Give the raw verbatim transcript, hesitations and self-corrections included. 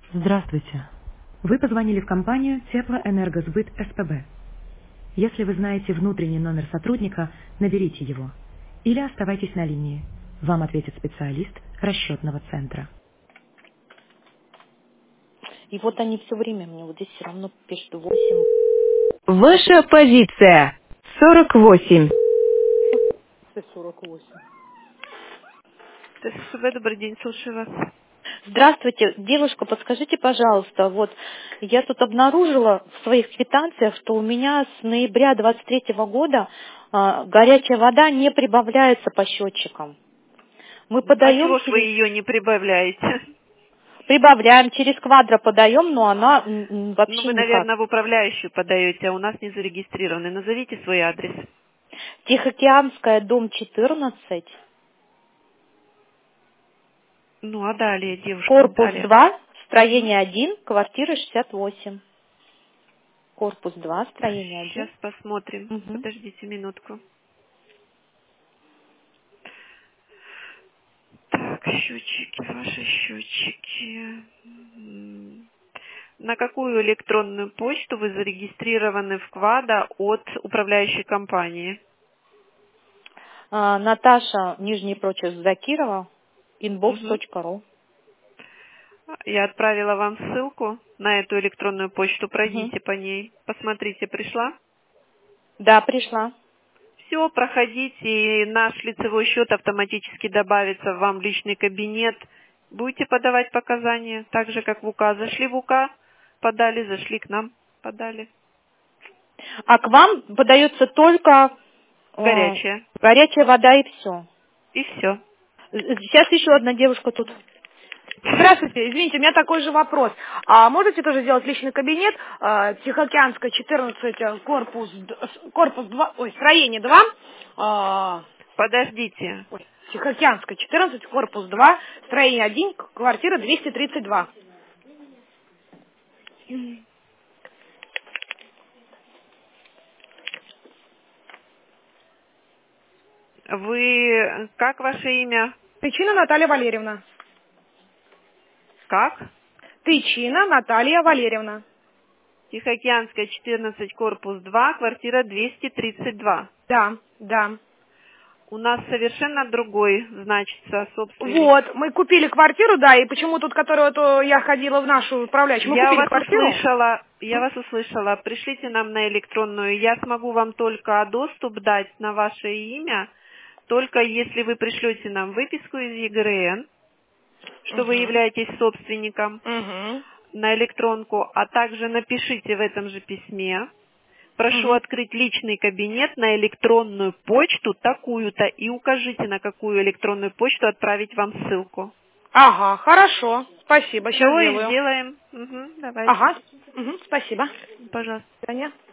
Здравствуйте. Вы позвонили в компанию Теплоэнергосбыт СПБ. Если вы знаете внутренний номер сотрудника, наберите его. Или оставайтесь на линии. Вам ответит специалист расчетного центра. И вот они все время мне вот здесь все равно пишут восемь. Ваша позиция сорок восемь. сорок восемь. ТССБ, добрый день, слушаю вас. Здравствуйте, девушка, подскажите, пожалуйста, вот я тут обнаружила в своих квитанциях, что у меня с ноября двадцать третьего года а, горячая вода не прибавляется по счетчикам. Мы А подаем чего ж вы через... ее не прибавляете? Прибавляем, через квадро подаем, но она м, м, Ну, вообще вы, никак. наверное, в управляющую подаете, а у нас не зарегистрированы. Назовите свой адрес. Тихоокеанская, дом четырнадцать, Ну, а далее, девушка, корпус далее. два, Мгм. строение один, квартира шестьдесят восемь. Корпус два, строение Сейчас один. посмотрим. Угу. Подождите минутку. Так, счетчики, ваши счетчики. М. На какую электронную почту вы зарегистрированы в КВАДА от управляющей компании? А, Наташа, нижний прочерк, Закирова, инбокс Мгм. точка ру. Я отправила вам ссылку на эту электронную почту. Угу. Пройдите по ней. Посмотрите, пришла? Да, пришла. Все, проходите, и наш лицевой счет автоматически добавится вам в личный кабинет. Будете подавать показания, так же, как в УК. Зашли в УК, подали, зашли к нам, подали. А к вам подается только э, Горячая. горячая вода и все. И все. Сейчас еще одна девушка тут. Здравствуйте, извините, у меня такой же вопрос. А можете тоже сделать личный кабинет? э, Тихоокеанская, четырнадцать, э, корпус, д- с- корпус два, ой, строение два. э, Подождите. ой, Тихоокеанская, четырнадцать, корпус два, строение один, к- квартира двести тридцать два. Вы, как ваше имя? Тычина Наталья Валерьевна. Как? Тычина Наталья Валерьевна. Тихоокеанская, четырнадцать, корпус два, квартира двести тридцать два. Да, да. У нас совершенно другой, значится, собственник. Вот, мы купили квартиру, да, и почему тут, которую то я ходила в нашу управляющую, мы Я купили вас квартиру. услышала, я вас услышала. Пришлите нам на электронную. Я смогу вам только доступ дать на ваше имя, только если вы пришлете нам выписку из ЕГРН, что вы Угу. являетесь собственником, Угу. на электронку, а также напишите в этом же письме: прошу Угу. открыть личный кабинет на электронную почту такую-то, и укажите, на какую электронную почту отправить вам ссылку. Ага, хорошо, спасибо, Все, сейчас и сделаю. сделаем. Угу, давайте. Ага, угу, спасибо. Пожалуйста. До свидания.